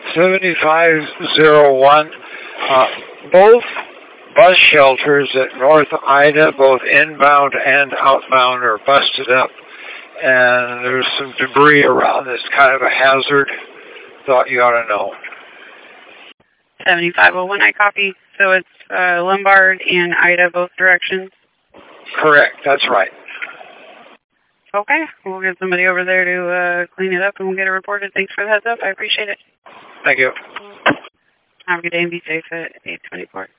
7501. Both bus shelters at North Ida, both inbound and outbound, are busted up, and there's some debris around that's kind of a hazard. Thought you ought to know. 7501, I copy. So it's Lombard and Ida, both directions? Correct, that's right. Okay, we'll get somebody over there to clean it up and we'll get it reported. Thanks for the heads up. I appreciate it. Thank you. Have a good day and be safe at 824.